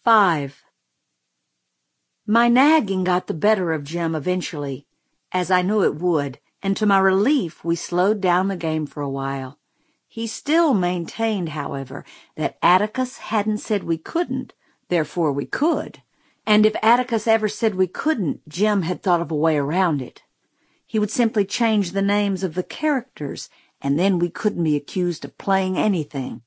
5. My nagging got the better of Jim eventually, as I knew it would, and to my relief we slowed down the game for a while. He still maintained, however, that Atticus hadn't said we couldn't, therefore we could, and if Atticus ever said we couldn't, Jim had thought of a way around it. He would simply change the names of the characters, and then we couldn't be accused of playing anything.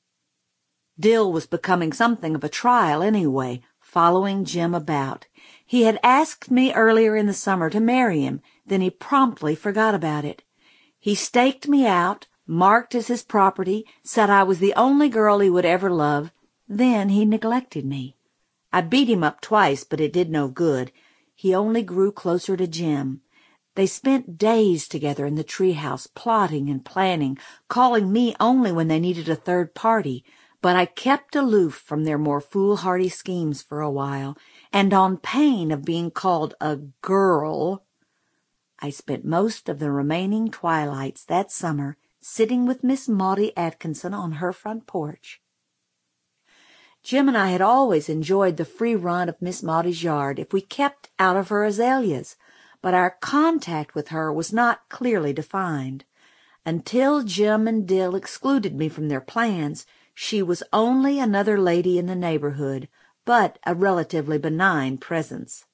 Dill was becoming something of a trial anyway, following Jim about. He had asked me earlier in the summer to marry him, then he promptly forgot about it. He staked me out, marked as his property, said I was the only girl he would ever love, then he neglected me. I beat him up twice, but it did no good. He only grew closer to Jim. They spent days together in the treehouse, plotting and planning, calling me only when they needed a third party, but I kept aloof from their more foolhardy schemes for a while, and on pain of being called a girl, I spent most of the remaining twilights that summer sitting with Miss Maudie Atkinson on her front porch. Jim and I had always enjoyed the free run of Miss Maudie's yard if we kept out of her azaleas, but our contact with her was not clearly defined. Until Jim and Dill excluded me from their plans, she was only another lady in the neighborhood, but a relatively benign presence.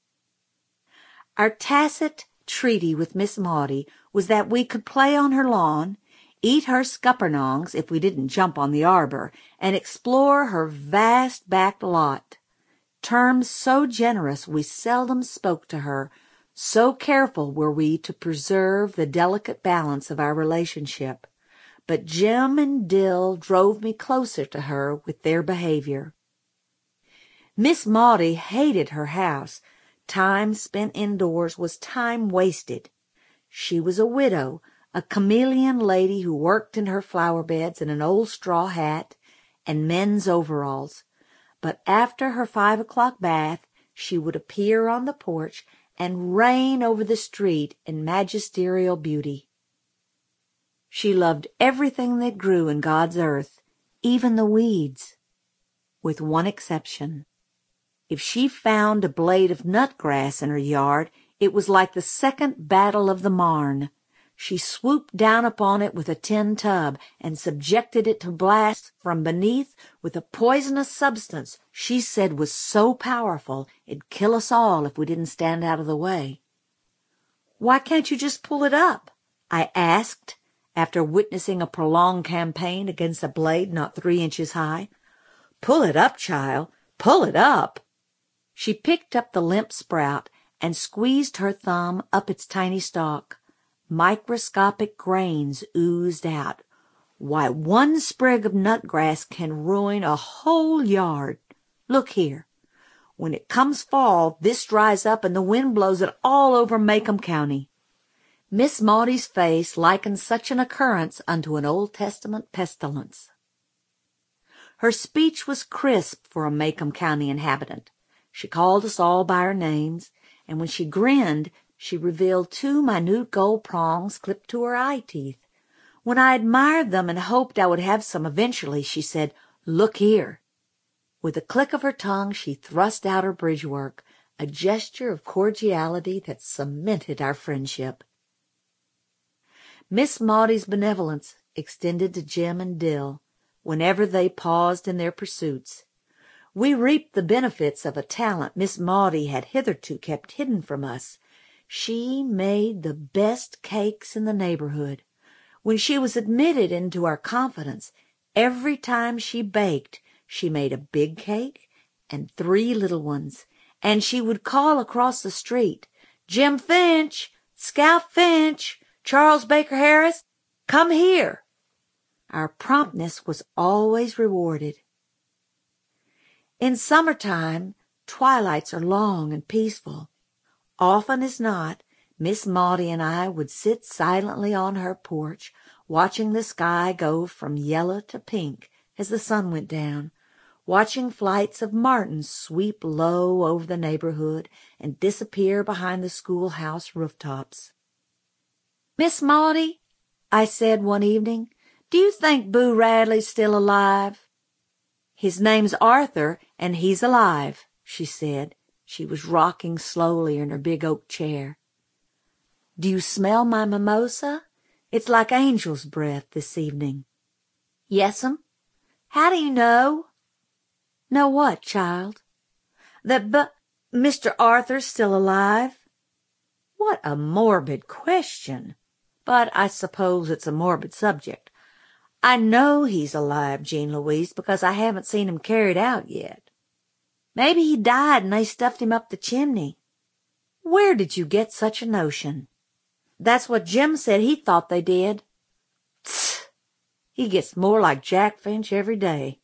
Our tacit treaty with Miss Maudie was that we could play on her lawn, eat her scuppernongs if we didn't jump on the arbor, and explore her vast back lot. Terms so generous we seldom spoke to her, so careful were we to preserve the delicate balance of our relationship. But Jim and Dill drove me closer to her with their behavior. Miss Maudie hated her house. Time spent indoors was time wasted. She was a widow, a chameleon lady who worked in her flower beds in an old straw hat and men's overalls. But after her 5 o'clock bath, she would appear on the porch and reign over the street in magisterial beauty. She loved everything that grew in God's earth, even the weeds, with one exception. If she found a blade of nutgrass in her yard, it was like the Second Battle of the Marne. She swooped down upon it with a tin tub and subjected it to blast from beneath with a poisonous substance she said was so powerful it'd kill us all if we didn't stand out of the way. "Why can't you just pull it up?" I asked, after witnessing a prolonged campaign against a blade not 3 inches high. "Pull it up, child, pull it up." She picked up the limp sprout and squeezed her thumb up its tiny stalk. Microscopic grains oozed out. Why, one sprig of nutgrass can ruin a whole yard. Look here. When it comes fall, this dries up and the wind blows it all over Macomb County. Miss Maudie's face likened such an occurrence unto an Old Testament pestilence. Her speech was crisp for a Macomb County inhabitant. She called us all by our names, and when she grinned, she revealed 2 minute gold prongs clipped to her eye teeth. When I admired them and hoped I would have some eventually, she said, "Look here." With a click of her tongue, she thrust out her bridge work, a gesture of cordiality that cemented our friendship. Miss Maudie's benevolence extended to Jim and Dill whenever they paused in their pursuits. We reaped the benefits of a talent Miss Maudie had hitherto kept hidden from us. She made the best cakes in the neighborhood. When she was admitted into our confidence, every time she baked, she made a big cake and 3 little ones, and she would call across the street, "Jim Finch, Scout Finch, Charles Baker Harris, come here." Our promptness was always rewarded. In summertime, twilights are long and peaceful. Often as not, Miss Maudie and I would sit silently on her porch, watching the sky go from yellow to pink as the sun went down, watching flights of martins sweep low over the neighborhood and disappear behind the schoolhouse rooftops. "Miss Maudie," I said one evening, "do you think Boo Radley's still alive?" His name's Arthur, and he's alive, she said. She was rocking slowly in her big oak chair. Do you smell my mimosa? It's like angel's breath this evening. Yes'm. How do you know? Know what, child? That Mr. Arthur's still alive? What a morbid question. But I suppose it's a morbid subject. I know he's alive, Jean Louise, because I haven't seen him carried out yet. Maybe he died and they stuffed him up the chimney. Where did you get such a notion? That's what Jim said he thought they did. Tsk! He gets more like Jack Finch every day.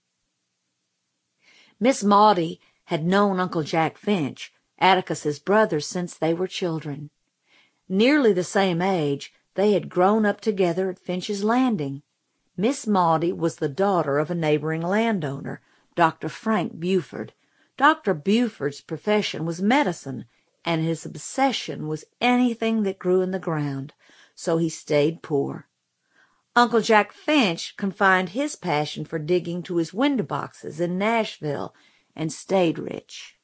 Miss Maudie had known Uncle Jack Finch, Atticus's brother, since they were children. Nearly the same age, they had grown up together at Finch's Landing. Miss Maudie was the daughter of a neighboring landowner, Dr. Frank Buford. Dr. Buford's profession was medicine, and his obsession was anything that grew in the ground, so he stayed poor. Uncle Jack Finch confined his passion for digging to his window boxes in Nashville and stayed rich.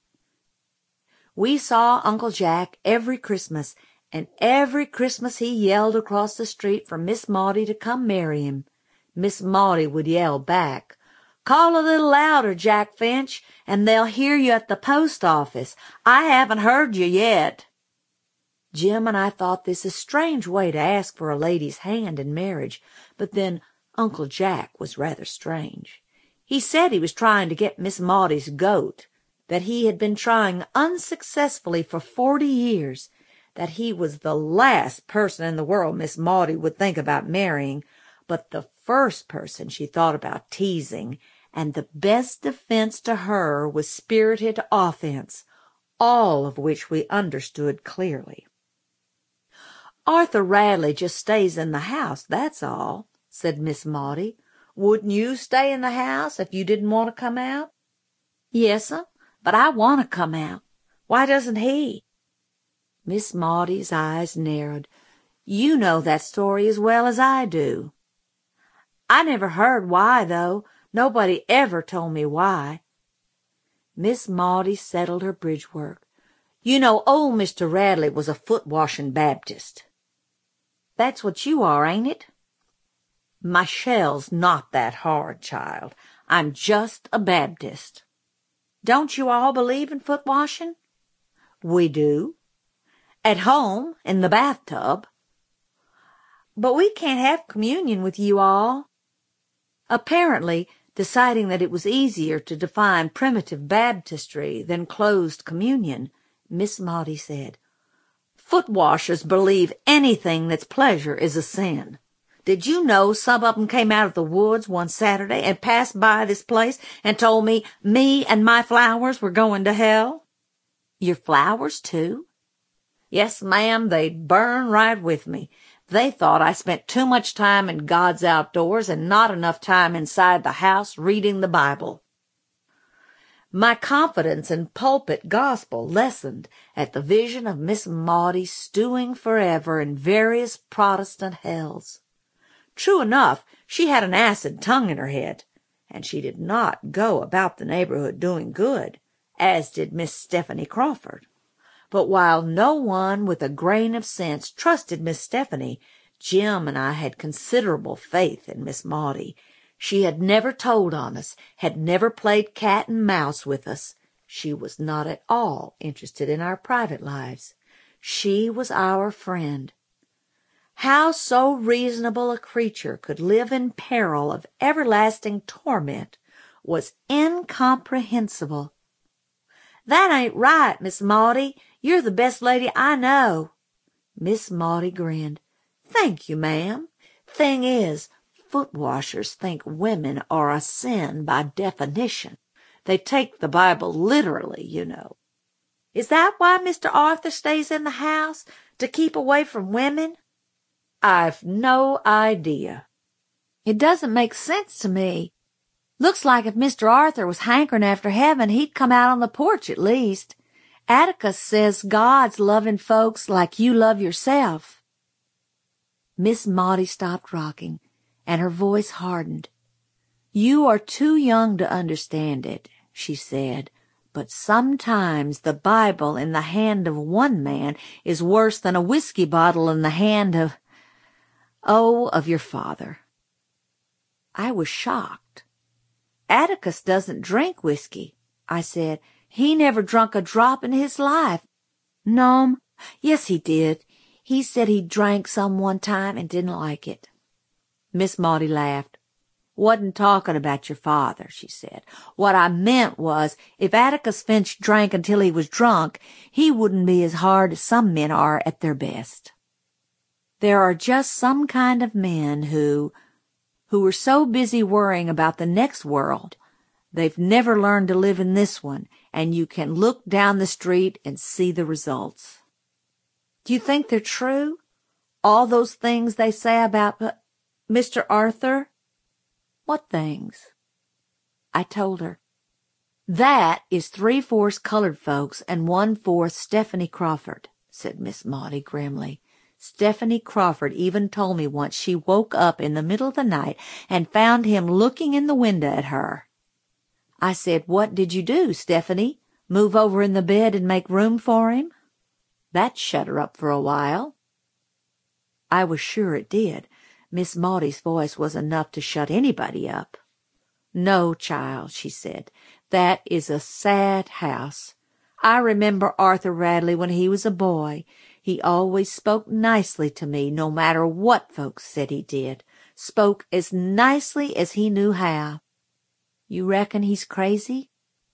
We saw Uncle Jack every Christmas, and every Christmas he yelled across the street for Miss Maudie to come marry him. Miss Maudie would yell back, Call a little louder, Jack Finch, and they'll hear you at the post office. I haven't heard you yet. Jim and I thought this a strange way to ask for a lady's hand in marriage, but then Uncle Jack was rather strange. He said he was trying to get Miss Maudie's goat, that he had been trying unsuccessfully for 40 years, that he was the last person in the world Miss Maudie would think about marrying, but the first person she thought about teasing, and the best defense to her was spirited offense, all of which we understood clearly. Arthur Radley just stays in the house, that's all, said Miss Maudie. Wouldn't you stay in the house if you didn't want to come out? Yes'm, but I want to come out. Why doesn't he? Miss Maudie's eyes narrowed. You know that story as well as I do. I never heard why, though. Nobody ever told me why. Miss Maudie settled her bridge work. You know, old Mr. Radley was a foot-washing Baptist. That's what you are, ain't it? My shell's not that hard, child. I'm just a Baptist. Don't you all believe in foot-washing? We do. At home, in the bathtub. But we can't have communion with you all. Apparently, deciding that it was easier to define primitive Baptistry than closed communion, Miss Maudie said, Foot-washers believe anything that's pleasure is a sin. Did you know some of 'em came out of the woods one Saturday and passed by this place and told me and my flowers were going to hell? Your flowers, too? Yes, ma'am, they'd burn right with me. They thought I spent too much time in God's outdoors and not enough time inside the house reading the Bible. My confidence in pulpit gospel lessened at the vision of Miss Maudie stewing forever in various Protestant hells. True enough, she had an acid tongue in her head, and she did not go about the neighborhood doing good, as did Miss Stephanie Crawford. But while no one with a grain of sense trusted Miss Stephanie, Jim and I had considerable faith in Miss Maudie. She had never told on us, had never played cat and mouse with us. She was not at all interested in our private lives. She was our friend. How so reasonable a creature could live in peril of everlasting torment was incomprehensible. That ain't right, Miss Maudie. You're the best lady I know. Miss Maudie grinned. Thank you, ma'am. Thing is, foot-washers think women are a sin by definition. They take the Bible literally, you know. Is that why Mr. Arthur stays in the house? To keep away from women? I've no idea. It doesn't make sense to me. Looks like if Mr. Arthur was hankering after heaven, he'd come out on the porch at least. Atticus says God's loving folks like you love yourself. Miss Maudie stopped rocking, and her voice hardened. You are too young to understand it, she said, but sometimes the Bible in the hand of one man is worse than a whiskey bottle in the hand of your father. I was shocked. Atticus doesn't drink whiskey, I said. He never drunk a drop in his life. No'm, yes he did. He said he drank some one time and didn't like it. Miss Maudie laughed. Wasn't talking about your father, she said. What I meant was, if Atticus Finch drank until he was drunk, he wouldn't be as hard as some men are at their best. There are just some kind of men who are so busy worrying about the next world, they've never learned to live in this one, and you can look down the street and see the results. Do you think they're true? All those things they say about Mr. Arthur? What things? I told her. That is 3/4 colored folks and 1/4 Stephanie Crawford, said Miss Maudie grimly. Stephanie Crawford even told me once she woke up in the middle of the night and found him looking in the window at her. I said, what did you do, Stephanie? Move over in the bed and make room for him? That shut her up for a while. I was sure it did. Miss Maudie's voice was enough to shut anybody up. No, child, she said. That is a sad house. I remember Arthur Radley when he was a boy. He always spoke nicely to me, no matter what folks said he did. Spoke as nicely as he knew how. You reckon he's crazy?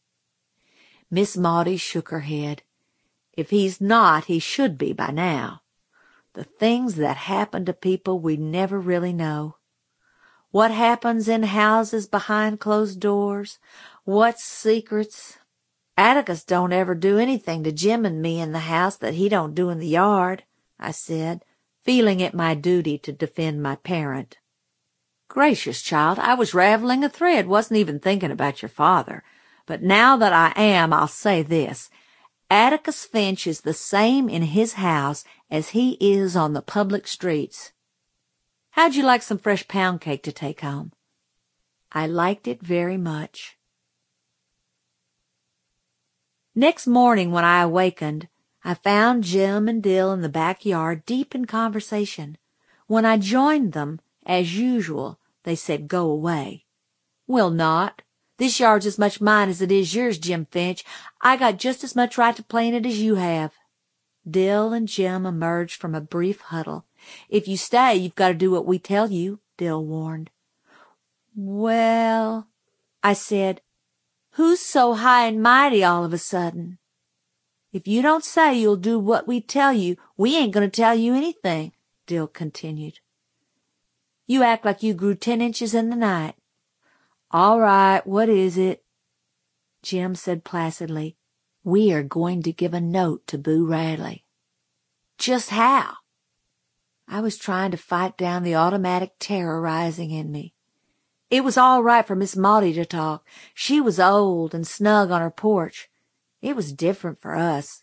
Miss Maudie shook her head. If he's not, he should be by now. The things that happen to people we never really know. What happens in houses behind closed doors? What secrets? Atticus don't ever do anything to Jim and me in the house that he don't do in the yard, I said, feeling it my duty to defend my parent. Gracious, child, I was raveling a thread, wasn't even thinking about your father. But now that I am, I'll say this. Atticus Finch is the same in his house as he is on the public streets. How'd you like some fresh pound cake to take home? I liked it very much. Next morning when I awakened, I found Jim and Dill in the backyard deep in conversation. When I joined them, as usual, they said, go away. Will not. This yard's as much mine as it is yours, Jim Finch. I got just as much right to play in it as you have. Dill and Jim emerged from a brief huddle. If you stay, you've got to do what we tell you, Dill warned. Well, I said, who's so high and mighty all of a sudden? If you don't say you'll do what we tell you, we ain't going to tell you anything, Dill continued. You act like you grew 10 inches in the night. All right, what is it? Jim said placidly, we are going to give a note to Boo Radley. Just how? I was trying to fight down the automatic terror rising in me. It was all right for Miss Maudie to talk. She was old and snug on her porch. It was different for us.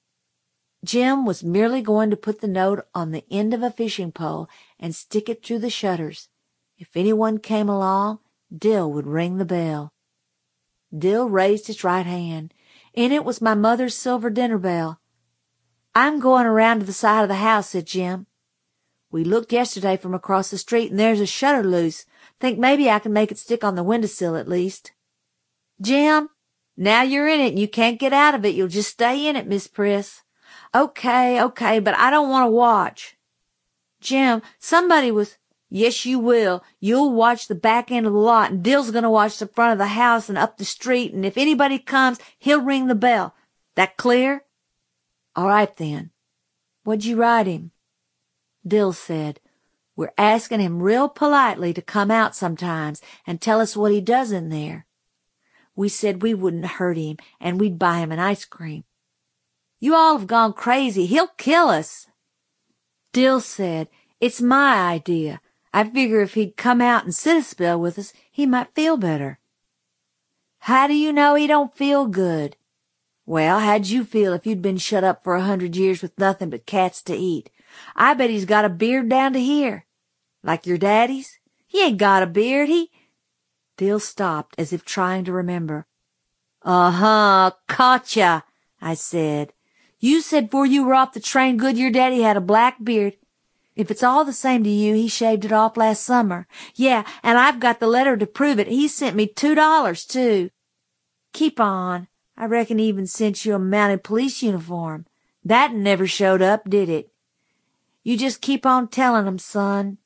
Jim was merely going to put the note on the end of a fishing pole and stick it through the shutters. If anyone came along, Dill would ring the bell. Dill raised his right hand. In it was my mother's silver dinner bell. I'm going around to the side of the house, said Jim. We looked yesterday from across the street, and there's a shutter loose. Think maybe I can make it stick on the windowsill at least. Jim, now you're in it and you can't get out of it. You'll just stay in it, Miss Priss. Okay, but I don't want to watch. Jim, somebody was... Yes, you will. You'll watch the back end of the lot, and Dill's going to watch the front of the house and up the street, and if anybody comes, he'll ring the bell. That clear? All right, then. What'd you write him? Dill said, we're asking him real politely to come out sometimes and tell us what he does in there. We said we wouldn't hurt him, and we'd buy him an ice cream. You all have gone crazy. He'll kill us. Dill said, it's my idea. I figure if he'd come out and sit a spell with us, he might feel better. How do you know he don't feel good? Well, how'd you feel if you'd been shut up for 100 years with nothing but cats to eat? I bet he's got a beard down to here. Like your daddy's? He ain't got a beard. Dill stopped as if trying to remember. "Uh-huh, caught ya," I said. "You said 'fore you were off the train Goodyear Daddy had a black beard. If it's all the same to you, he shaved it off last summer. Yeah, and I've got the letter to prove it. He sent me $2, too. Keep on. I reckon he even sent you a mounted police uniform. That never showed up, did it? You just keep on telling 'em, son."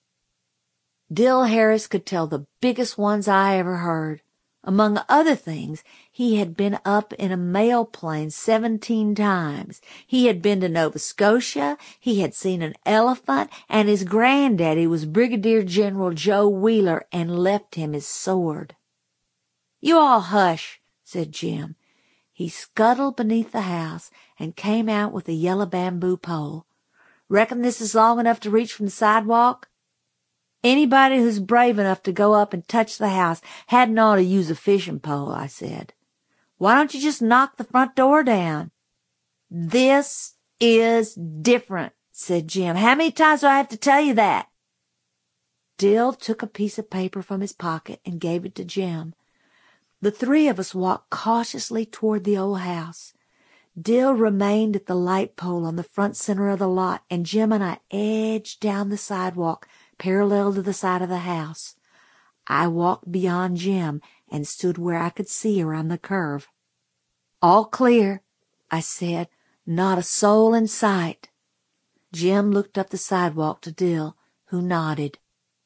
Dill Harris could tell the biggest ones I ever heard. Among other things, he had been up in a mail plane 17 times. He had been to Nova Scotia, he had seen an elephant, and his granddaddy was Brigadier General Joe Wheeler and left him his sword. "You all hush," said Jim. He scuttled beneath the house and came out with a yellow bamboo pole. "Reckon this is long enough to reach from the sidewalk?" "Anybody who's brave enough to go up and touch the house hadn't ought to use a fishing pole," I said. "Why don't you just knock the front door down?" "This is different," said Jim. "How many times do I have to tell you that?" Dill took a piece of paper from his pocket and gave it to Jim. The three of us walked cautiously toward the old house. Dill remained at the light pole on the front center of the lot, and Jim and I edged down the sidewalk parallel to the side of the house. I walked beyond Jim and stood where I could see around the curve. "All clear," I said. "Not a soul in sight." Jim looked up the sidewalk to Dill, who nodded.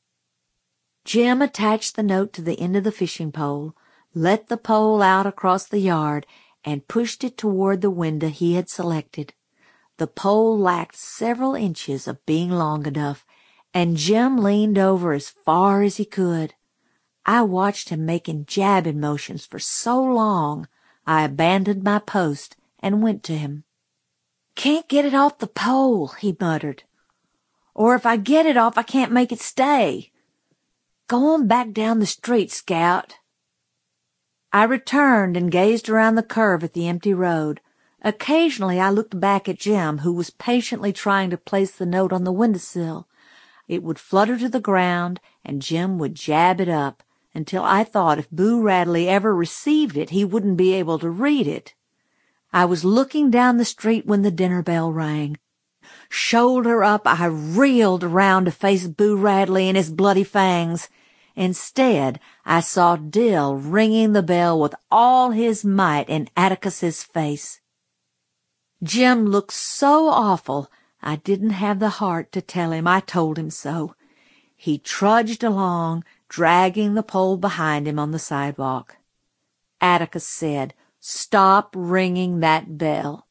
Jim attached the note to the end of the fishing pole, let the pole out across the yard, and pushed it toward the window he had selected. The pole lacked several inches of being long enough, and Jim leaned over as far as he could. I watched him making jabbing motions for so long, I abandoned my post and went to him. "Can't get it off the pole," he muttered. "Or if I get it off, I can't make it stay. Go on back down the street, Scout." I returned and gazed around the curve at the empty road. Occasionally I looked back at Jim, who was patiently trying to place the note on the windowsill. It would flutter to the ground, and Jim would jab it up, until I thought if Boo Radley ever received it, he wouldn't be able to read it. I was looking down the street when the dinner bell rang. Shoulder up, I reeled around to face Boo Radley and his bloody fangs. Instead, I saw Dill ringing the bell with all his might in Atticus's face. Jim looked so awful, I didn't have the heart to tell him I told him so. He trudged along, dragging the pole behind him on the sidewalk. Atticus said, "Stop ringing that bell."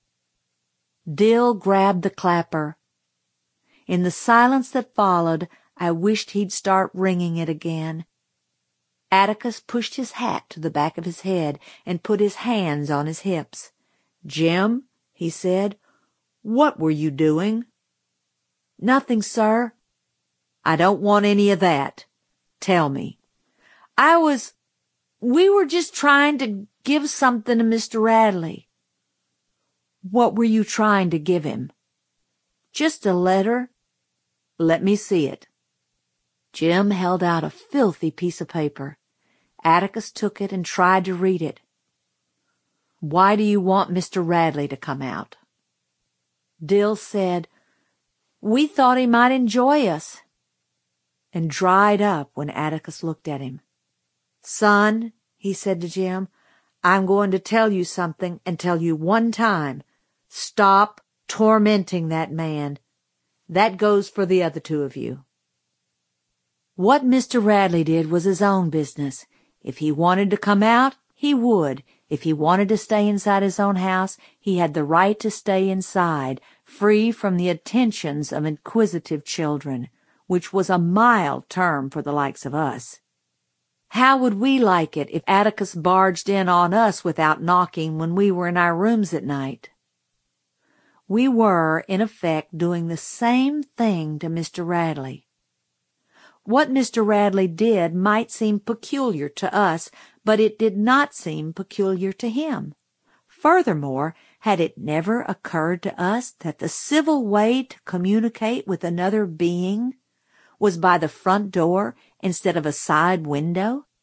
Dill grabbed the clapper. In the silence that followed, I wished he'd start ringing it again. Atticus pushed his hat to the back of his head and put his hands on his hips. "Jim," he said, "what were you doing?" "Nothing, sir." "I don't want any of that. Tell me." We were just trying to give something to Mr. Radley." "What were you trying to give him?" "Just a letter." "Let me see it." Jim held out a filthy piece of paper. Atticus took it and tried to read it. "Why do you want Mr. Radley to come out?" Dill said, "We thought he might enjoy us," and dried up when Atticus looked at him. "Son," he said to Jim, "I'm going to tell you something and tell you one time. Stop tormenting that man. That goes for the other two of you." What Mr. Radley did was his own business. If he wanted to come out, he would. If he wanted to stay inside his own house, he had the right to stay inside, free from the attentions of inquisitive children, which was a mild term for the likes of us. How would we like it if Atticus barged in on us without knocking when we were in our rooms at night? We were, in effect, doing the same thing to Mr. Radley. What Mr. Radley did might seem peculiar to us, but it did not seem peculiar to him. Furthermore, had it never occurred to us that the civil way to communicate with another being was by the front door instead of a side window?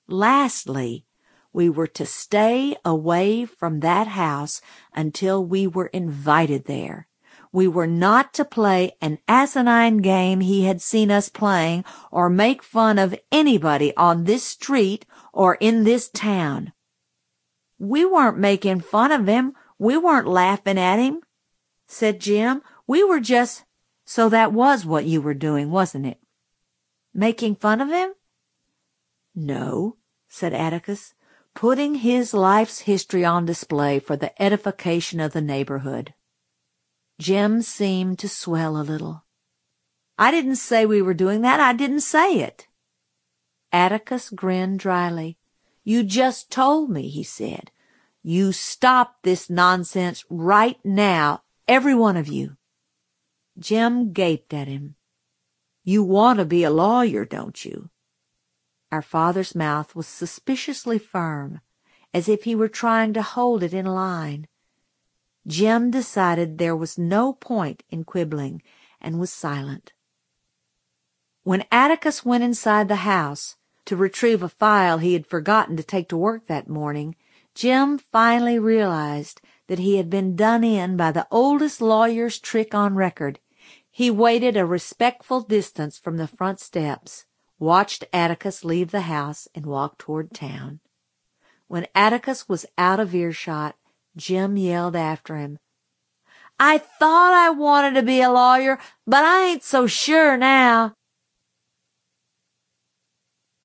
Lastly, we were to stay away from that house until we were invited there. We were not to play an asinine game he had seen us playing or make fun of anybody on this street or in this town. We weren't making fun of him. We weren't laughing at him, said Jim. We were just— So that was what you were doing, wasn't it? Making fun of him? No, said Atticus, putting his life's history on display for the edification of the neighborhood. Jim seemed to swell a little. I didn't say we were doing that. I didn't say it. Atticus grinned dryly. You just told me, he said. You stop this nonsense right now, every one of you. Jim gaped at him. You want to be a lawyer, don't you? Our father's mouth was suspiciously firm, as if he were trying to hold it in line. Jim decided there was no point in quibbling, and was silent. When Atticus went inside the house to retrieve a file he had forgotten to take to work that morning, Jim finally realized that he had been done in by the oldest lawyer's trick on record. He waited a respectful distance from the front steps, watched Atticus leave the house, and walk toward town. When Atticus was out of earshot, Jim yelled after him, I thought I wanted to be a lawyer, but I ain't so sure now.